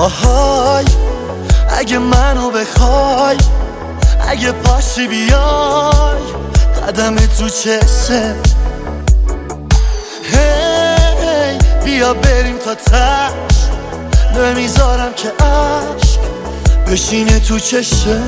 آهای اگه منو بخوای، اگه پاشی بیای قدم تو چشه، هی بیا بریم تا تش، نمیذارم که عشق بشینه تو چشه.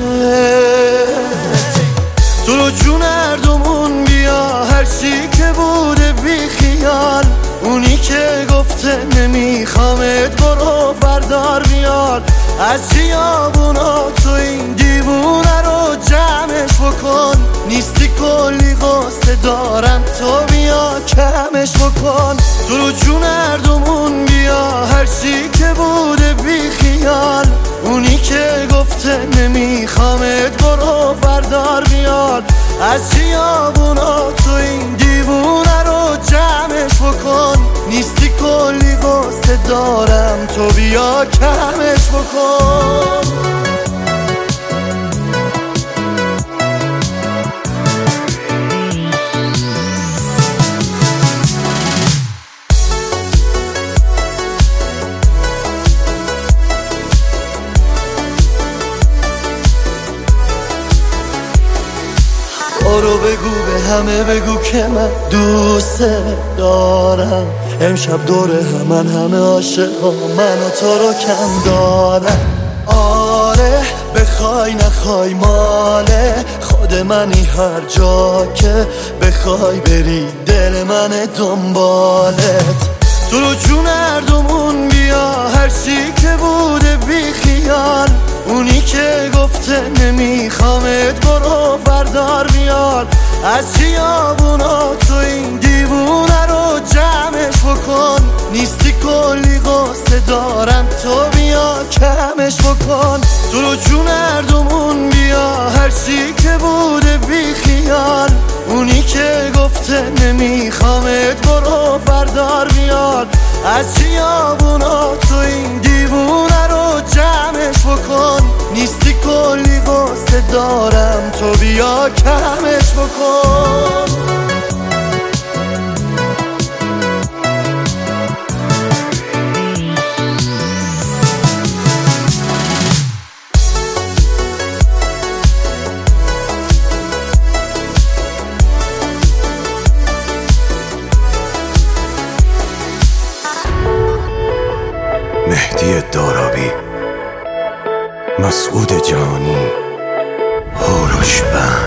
تو رو جون هردومون بیا، هرچی که بوده بی خیال، اونی که گفته نمیخوامت برو بردار بیار. از خیابونا تو این دیوونه رو جمعش بکن، نیستی کلی قصه دارم تو بیا کمش بکن. تو رو جون هردومون بیا، هرچی که بوده بی خیال، اونی که گفته نمیخوامت برو بردار بیار. از خیابونا تو این دیوونه رو جمعش بکن، نیستی کلی قصه دارم تو بیا کمش بکن. برو بگو به همه بگو که من دوست دارم، امشب دور همه عاشقا من و تو رو کم دارم. آره بخوای نخوای ماله خود منی، هر جا که بخوای بری دل من دنبالت. تو رو جون هردومون بیا، هرچی که بوده بی خیال، اونی که گفته نمیخوامت برو بردار بیار. از خیابونا تو این دیوونه رو جمعش بکن، نیستی کلی قصه دارم تو بیا کمش بکن. تو رو جون هردومون بیا، هرچی که بوده بی خیال، اونی که گفته نمیخوامت برو بردار بیار. از خیابونا تو این دیوونه رو جمعش بکن، نیستی کلی قصه دارم تو بیا کمش بکن. مهدی دارابی، مسعود جانی، هوروش بند.